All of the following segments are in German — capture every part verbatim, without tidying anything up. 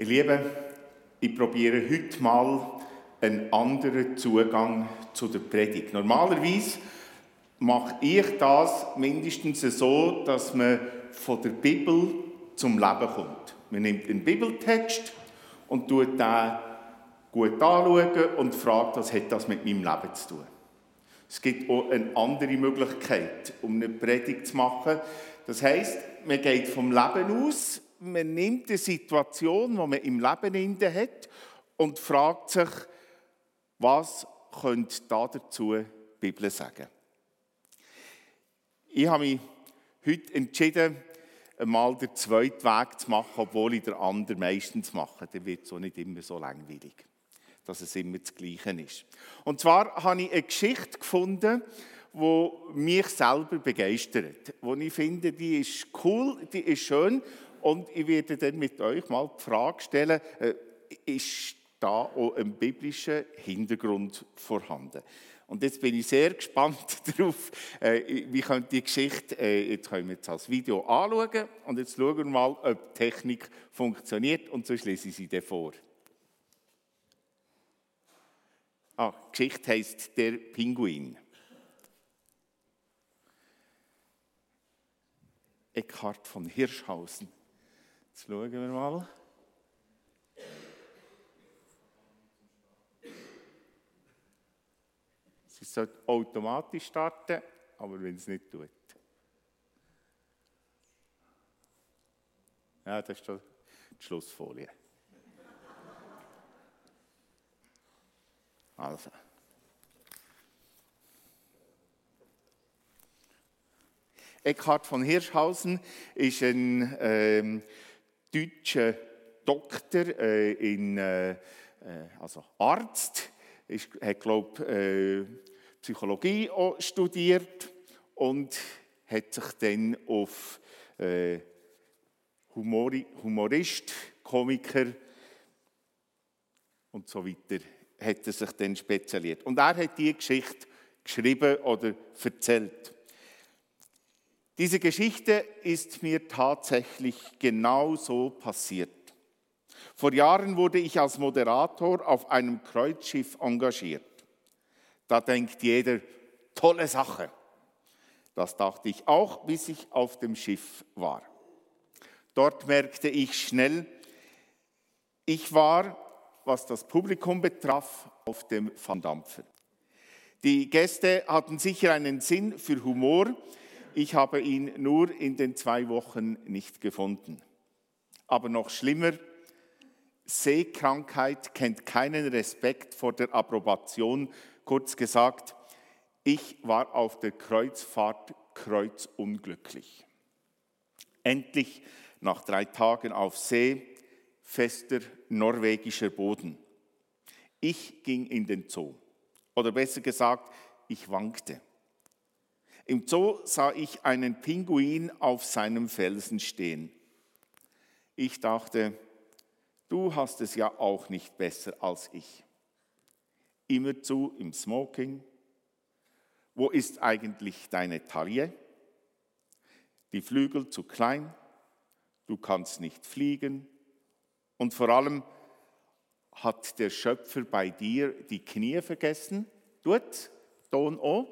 Ihr Lieben, ich probiere heute mal einen anderen Zugang zu der Predigt. Normalerweise mache ich das mindestens so, dass man von der Bibel zum Leben kommt. Man nimmt einen Bibeltext und tut den gut anschauen und fragt, was hat das mit meinem Leben zu tun. Es gibt auch eine andere Möglichkeit, um eine Predigt zu machen. Das heisst, man geht vom Leben aus, man nimmt die Situation, die man im Leben hat, und fragt sich, was könnte da dazu die Bibel sagen. Ich habe mich heute entschieden, einmal den zweiten Weg zu machen, obwohl ich den anderen meistens mache. Dann wird es auch nicht immer so langweilig, dass es immer das Gleiche ist. Und zwar habe ich eine Geschichte gefunden, die mich selber begeistert. Wo ich finde, die ist cool, die ist schön. Und ich werde dann mit euch mal die Frage stellen, äh, ist da auch ein biblischer Hintergrund vorhanden? Und jetzt bin ich sehr gespannt darauf, äh, wie könnte die Geschichte, äh, jetzt können wir jetzt als Video anschauen, und jetzt schauen wir mal, ob die Technik funktioniert, und sonst lese ich sie dann vor. Ah, die Geschichte heisst «Der Pinguin». Eckhard von Hirschhausen. Jetzt schauen wir mal. Sie sollte automatisch starten, aber wenn es nicht tut. Ja, das ist die Schlussfolie. Also. Eckhard von Hirschhausen ist ein ähm, deutscher Doktor, äh, in, äh, also Arzt. Ich hat, glaube äh, Psychologie auch studiert und hat sich dann auf äh, Humori, Humorist, Komiker und so weiter hat er sich dann spezialisiert. Und er hat diese Geschichte geschrieben oder erzählt. Diese Geschichte ist mir tatsächlich genau so passiert. Vor Jahren wurde ich als Moderator auf einem Kreuzschiff engagiert. Da denkt jeder, tolle Sache. Das dachte ich auch, bis ich auf dem Schiff war. Dort merkte ich schnell, ich war, was das Publikum betraf, auf dem Pfanndampfer. Die Gäste hatten sicher einen Sinn für Humor. Ich habe ihn nur in den zwei Wochen nicht gefunden. Aber noch schlimmer, Seekrankheit kennt keinen Respekt vor der Approbation. Kurz gesagt, ich war auf der Kreuzfahrt kreuzunglücklich. Endlich nach drei Tagen auf See, fester norwegischer Boden. Ich ging in den Zoo. Oder besser gesagt, ich wankte. Im Zoo sah ich einen Pinguin auf seinem Felsen stehen. Ich dachte, du hast es ja auch nicht besser als ich. Immerzu im Smoking. Wo ist eigentlich deine Taille? Die Flügel zu klein, du kannst nicht fliegen. Und vor allem hat der Schöpfer bei dir die Knie vergessen. Tut, Ton auch.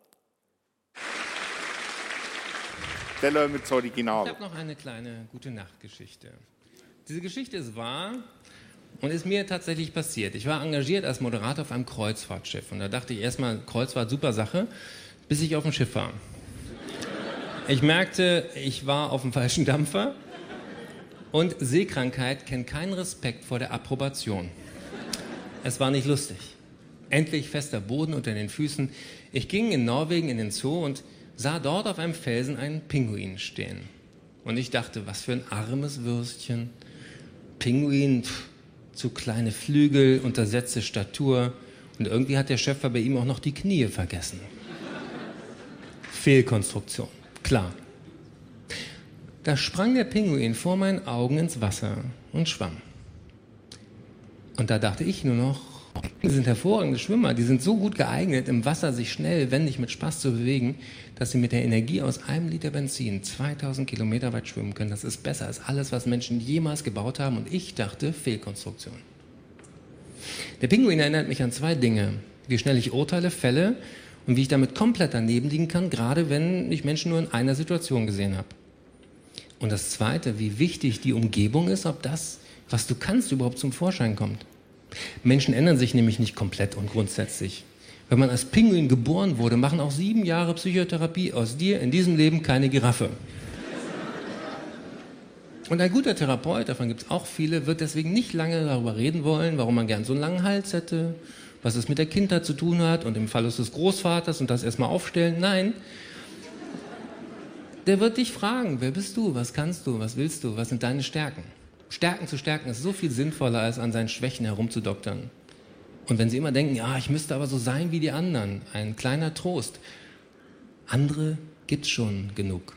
Dann lassen wir das Original. Ich habe noch eine kleine Gute-Nacht-Geschichte. Diese Geschichte ist wahr und ist mir tatsächlich passiert. Ich war engagiert als Moderator auf einem Kreuzfahrtschiff. Und da dachte ich erstmal, Kreuzfahrt, super Sache, bis ich auf dem Schiff war. Ich merkte, ich war auf dem falschen Dampfer. Und Seekrankheit kennt keinen Respekt vor der Approbation. Es war nicht lustig. Endlich fester Boden unter den Füßen. Ich ging in Norwegen in den Zoo und sah dort auf einem Felsen einen Pinguin stehen. Und ich dachte, was für ein armes Würstchen. Pinguin, pff, zu kleine Flügel, untersetzte Statur. Und irgendwie hat der Schöpfer bei ihm auch noch die Knie vergessen. Fehlkonstruktion, klar. Da sprang der Pinguin vor meinen Augen ins Wasser und schwamm. Und da dachte ich nur noch, Die sind hervorragende Schwimmer, die sind so gut geeignet, im Wasser sich schnell, wendig, mit Spaß zu bewegen, dass sie mit der Energie aus einem Liter Benzin zweitausend Kilometer weit schwimmen können. Das ist besser als alles, was Menschen jemals gebaut haben. Und ich dachte, Fehlkonstruktion. Der Pinguin erinnert mich an zwei Dinge. Wie schnell ich urteile, fälle und wie ich damit komplett daneben liegen kann, gerade wenn ich Menschen nur in einer Situation gesehen habe. Und das Zweite, wie wichtig die Umgebung ist, ob das, was du kannst, überhaupt zum Vorschein kommt. Menschen ändern sich nämlich nicht komplett und grundsätzlich. Wenn man als Pinguin geboren wurde, machen auch sieben Jahre Psychotherapie aus dir in diesem Leben keine Giraffe. Und ein guter Therapeut, davon gibt es auch viele, wird deswegen nicht lange darüber reden wollen, warum man gern so einen langen Hals hätte, was es mit der Kindheit zu tun hat und dem Phallus des Großvaters und das erstmal aufstellen. Nein, der wird dich fragen, wer bist du, was kannst du, was willst du, was sind deine Stärken? Stärken zu stärken ist so viel sinnvoller, als an seinen Schwächen herumzudoktern. Und wenn Sie immer denken, ja, ich müsste aber so sein wie die anderen, ein kleiner Trost. Andere gibt's schon genug.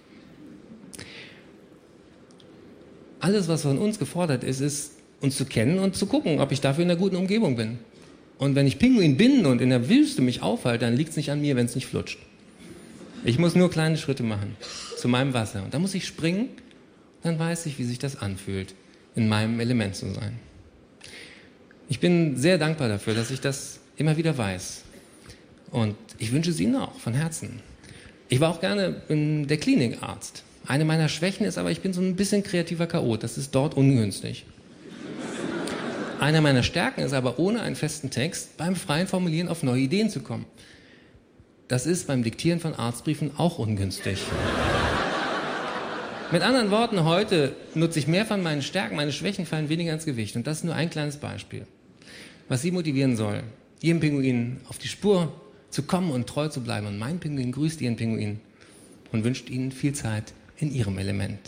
Alles, was von uns gefordert ist, ist, uns zu kennen und zu gucken, ob ich dafür in einer guten Umgebung bin. Und wenn ich Pinguin bin und in der Wüste mich aufhalte, dann liegt es nicht an mir, wenn es nicht flutscht. Ich muss nur kleine Schritte machen zu meinem Wasser. Und da muss ich springen, dann weiß ich, wie sich das anfühlt, in meinem Element zu sein. Ich bin sehr dankbar dafür, dass ich das immer wieder weiß. Und ich wünsche es Ihnen auch von Herzen. Ich war auch gerne in der Klinik Arzt. Eine meiner Schwächen ist aber, ich bin so ein bisschen kreativer Chaot. Das ist dort ungünstig. Eine meiner Stärken ist aber, ohne einen festen Text beim freien Formulieren auf neue Ideen zu kommen. Das ist beim Diktieren von Arztbriefen auch ungünstig. Mit anderen Worten, heute nutze ich mehr von meinen Stärken, meine Schwächen fallen weniger ins Gewicht. Und das ist nur ein kleines Beispiel, was Sie motivieren soll, Ihrem Pinguin auf die Spur zu kommen und treu zu bleiben. Und mein Pinguin grüßt Ihren Pinguin und wünscht Ihnen viel Zeit in Ihrem Element.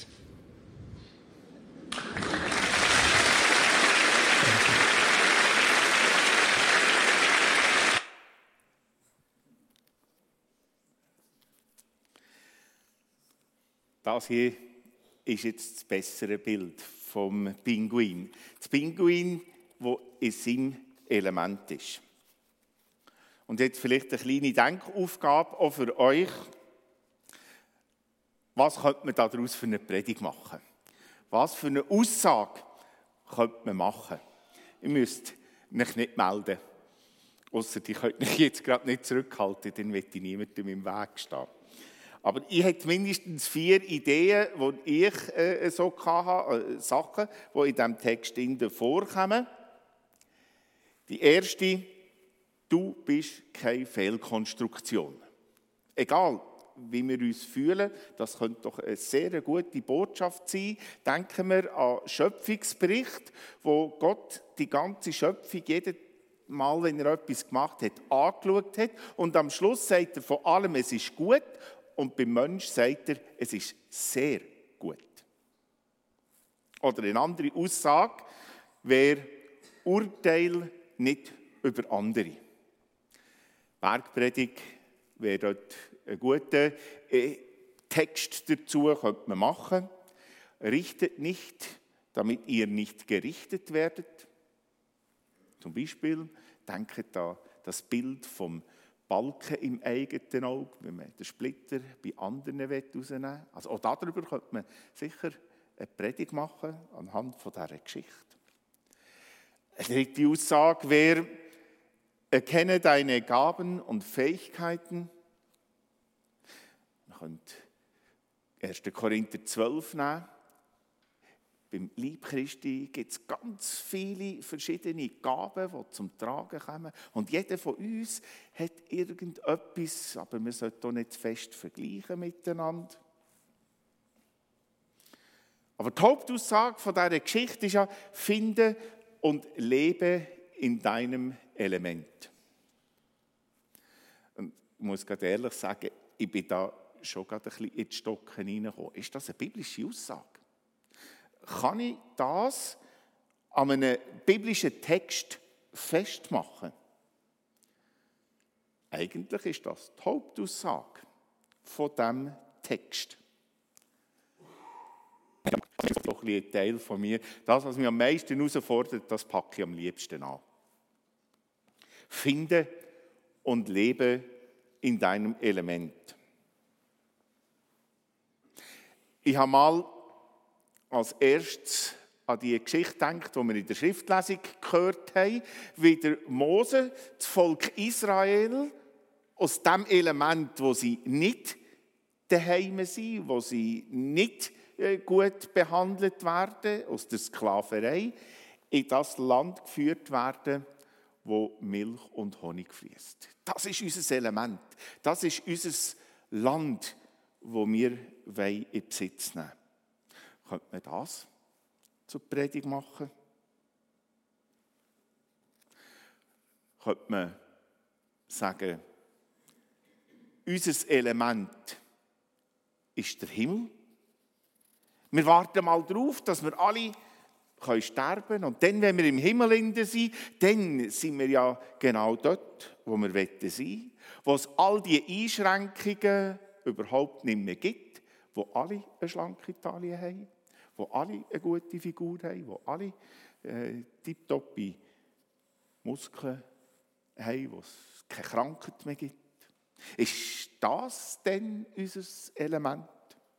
Das hier ist jetzt das bessere Bild vom Pinguin. Das Pinguin, das in seinem Element ist. Und jetzt vielleicht eine kleine Denkaufgabe auch für euch. Was könnte man daraus für eine Predigt machen? Was für eine Aussage könnte man machen? Ihr müsst mich nicht melden. Ausser ich könnt mich jetzt gerade nicht zurückhalten, dann wird ich niemandem im Weg stehen. Aber ich habe mindestens vier Ideen, die ich äh, so hatte, äh, Sachen, die in diesem Text vorkommen. Die erste, du bist keine Fehlkonstruktion. Egal, wie wir uns fühlen, das könnte doch eine sehr gute Botschaft sein. Denken wir an den Schöpfungsbericht, wo Gott die ganze Schöpfung jedes Mal, wenn er etwas gemacht hat, angeschaut hat. Und am Schluss sagt er von allem, es ist gut. Und beim Menschen sagt er, es ist sehr gut. Oder eine andere Aussage wäre, Urteil nicht über andere. Bergpredigt wäre dort ein guter Text dazu, könnte man machen. Richtet nicht, damit ihr nicht gerichtet werdet. Zum Beispiel, denkt an das Bild vom Balken im eigenen Auge, wenn man den Splitter bei anderen rausnehmen will. Also auch darüber könnte man sicher eine Predigt machen, anhand von dieser Geschichte. Eine dritte Aussage wäre, erkenne deine Gaben und Fähigkeiten. Man könnte erster Korinther zwölf nehmen. Beim Leib Christi gibt es ganz viele verschiedene Gaben, die zum Tragen kommen. Und jeder von uns hat irgendetwas, aber man sollte auch nicht zu fest vergleichen miteinander. Aber die Hauptaussage von dieser Geschichte ist ja, finde und lebe in deinem Element. Und ich muss gerade ehrlich sagen, ich bin da schon gerade ein bisschen in die Stocken hineingekommen. Ist das eine biblische Aussage? Kann ich das an einem biblischen Text festmachen? Eigentlich ist das die Hauptaussage von diesem Text. Das ist doch ein Teil von mir. Das, was mich am meisten herausfordert, das packe ich am liebsten an. Finde und lebe in deinem Element. Ich habe mal als erstes an die Geschichte gedacht, die wir in der Schriftlesung gehört haben, wie der Mose das Volk Israel aus dem Element, wo sie nicht daheim sind, wo sie nicht gut behandelt werden, aus der Sklaverei, in das Land geführt werden, wo Milch und Honig fließt. Das ist unser Element. Das ist unser Land, wo wir in Besitz nehmen wollen. Könnte man das zur Predigt machen? Könnte man sagen, unser Element ist der Himmel. Wir warten mal darauf, dass wir alle können sterben und dann, wenn wir im Himmel sind, dann sind wir ja genau dort, wo wir sein wollen, wo es all die Einschränkungen überhaupt nicht mehr gibt, wo alle eine schlanke Taille haben, wo alle eine gute Figur haben, wo alle äh, tipptoppe Muskeln haben, wo es keine Krankheit mehr gibt. Ist das denn unser Element?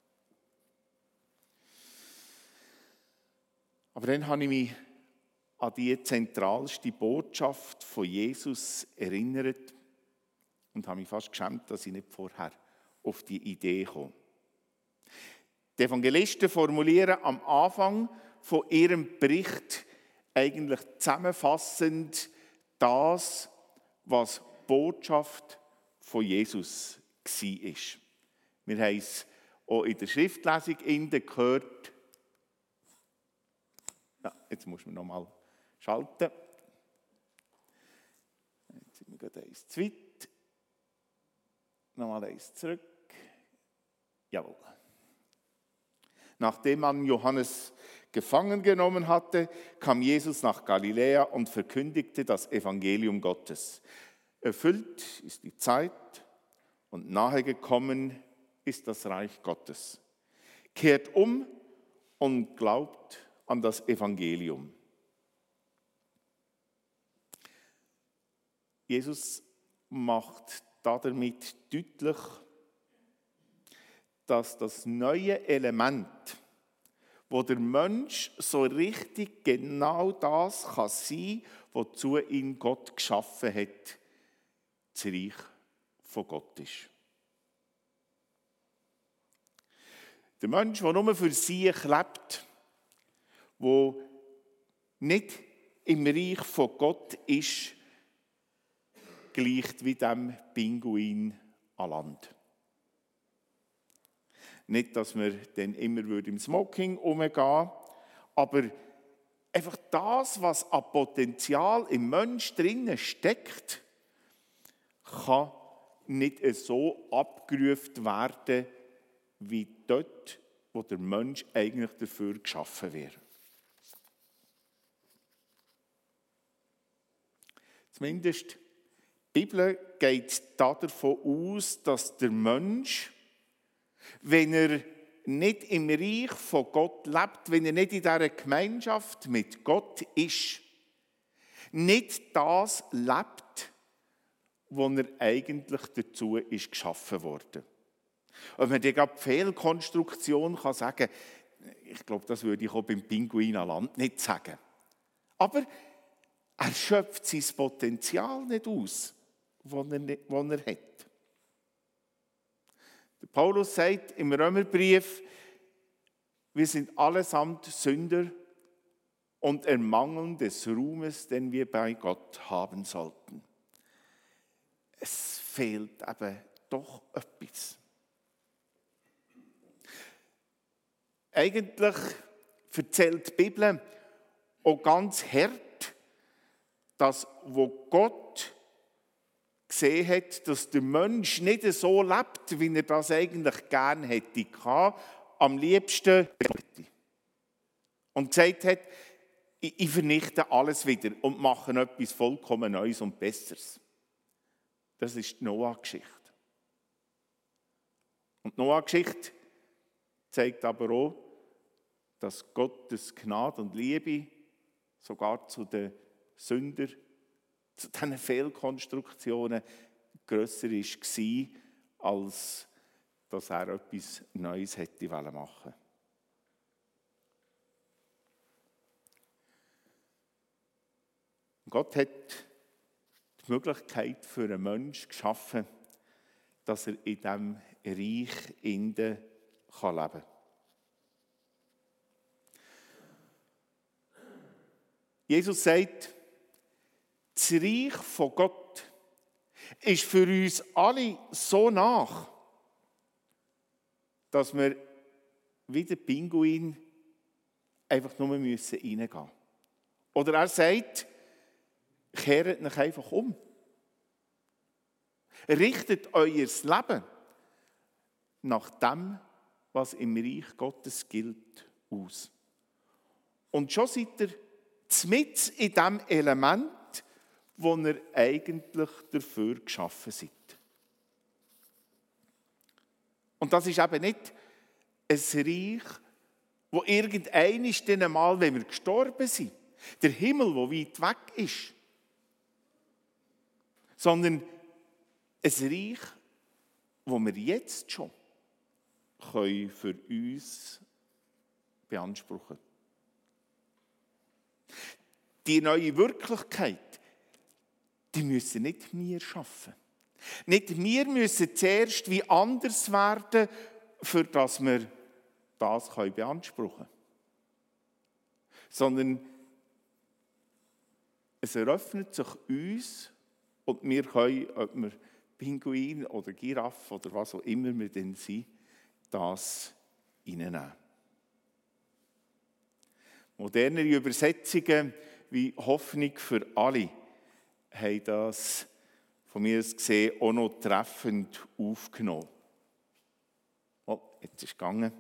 Aber dann habe ich mich an die zentralste Botschaft von Jesus erinnert und habe mich fast geschämt, dass ich nicht vorher auf die Idee komme. Die Evangelisten formulieren am Anfang von ihrem Bericht eigentlich zusammenfassend das, was die Botschaft von Jesus war. Wir haben es auch in der Schriftlesung gehört. Ja, jetzt muss man noch mal schalten. Jetzt sind wir gerade eins zu weit. Nochmal eins zurück. Jawohl. Nachdem man Johannes gefangen genommen hatte, kam Jesus nach Galiläa und verkündigte das Evangelium Gottes. Erfüllt ist die Zeit und nahe gekommen ist das Reich Gottes. Kehrt um und glaubt an das Evangelium. Jesus macht damit deutlich, dass das neue Element, wo der Mensch so richtig genau das kann sein, wozu ihn Gott geschaffen hat, das Reich von Gott ist. Der Mensch, der nur für sich lebt, der nicht im Reich von Gott ist, gleicht wie dem Pinguin an Land. Nicht, dass wir dann immer im Smoking umgehen, aber einfach das, was an Potenzial im Menschen drinnen steckt, kann nicht so abgerufen werden, wie dort, wo der Mensch eigentlich dafür geschaffen wäre. Zumindest die Bibel geht davon aus, dass der Mensch, wenn er nicht im Reich von Gott lebt, wenn er nicht in dieser Gemeinschaft mit Gott ist, nicht das lebt, wo er eigentlich dazu ist geschaffen wurde. Und wenn man gerade die Fehlkonstruktion kann sagen, ich glaube, das würde ich auch beim Pinguin an Land nicht sagen. Aber er schöpft sein Potenzial nicht aus, das er, er hat. Der Paulus sagt im Römerbrief, wir sind allesamt Sünder und ermangeln des Ruhmes, den wir bei Gott haben sollten. Es fehlt eben doch etwas. Eigentlich erzählt die Bibel auch ganz hart, dass wo Gott gesehen hat, dass der Mensch nicht so lebt, wie er das eigentlich gerne hätte gehabt, am liebsten und gesagt hat, ich, ich vernichte alles wieder und mache etwas vollkommen Neues und Besseres. Das ist die Noah-Geschichte. Und die Noah-Geschichte zeigt aber auch, dass Gottes Gnade und Liebe sogar zu den Sündern zu diesen Fehlkonstruktionen grösser war, als dass er etwas Neues hätte machen wollen. Gott hat die Möglichkeit für einen Menschen geschaffen, dass er in diesem Reich innen leben kann. Jesus sagt, das Reich von Gott ist für uns alle so nach, dass wir wie der Pinguin einfach nur reingehen müssen. Oder er sagt, kehrt euch einfach um. Richtet euer Leben nach dem, was im Reich Gottes gilt, aus. Und schon seid ihr mitten in dem Element, wo ihr eigentlich dafür geschaffen seid. Und das ist eben nicht ein Reich, wo irgendeines dann einmal, wenn wir gestorben sind, der Himmel, der weit weg ist, sondern ein Reich, das wir jetzt schon können für uns beanspruchen können. Die neue Wirklichkeit, die müssen nicht wir schaffen. Nicht wir müssen zuerst wie anders werden, für das wir das beanspruchen können. Sondern es eröffnet sich uns und wir können, ob wir Pinguin oder Giraffe oder was auch immer wir denn sind, das hineinnehmen. Modernere Übersetzungen wie Hoffnung für alle haben das von mir aus gesehen auch noch treffend aufgenommen. Oh, jetzt ist es gegangen.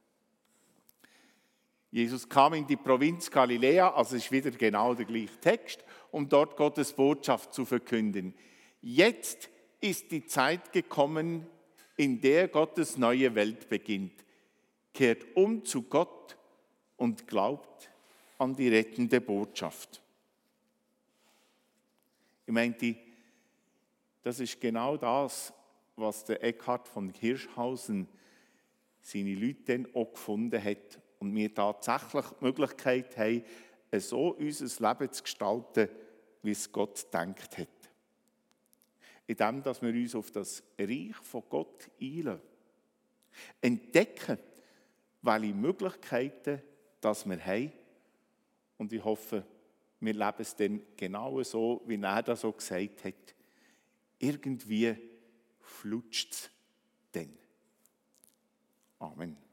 Jesus kam in die Provinz Galiläa, also es ist wieder genau der gleiche Text, um dort Gottes Botschaft zu verkünden. Jetzt ist die Zeit gekommen, in der Gottes neue Welt beginnt. Kehrt um zu Gott und glaubt an die rettende Botschaft. Ich meinte, das ist genau das, was der Eckhard von Hirschhausen seine Leute dann auch gefunden hat und wir tatsächlich die Möglichkeit haben, so unser Leben zu gestalten, wie es Gott gedacht hat. Indem, dass wir uns auf das Reich von Gott einlassen. Entdecken, welche Möglichkeiten das wir haben. Und ich hoffe, wir leben es dann genau so, wie er das so gesagt hat. Irgendwie flutscht es dann. Amen.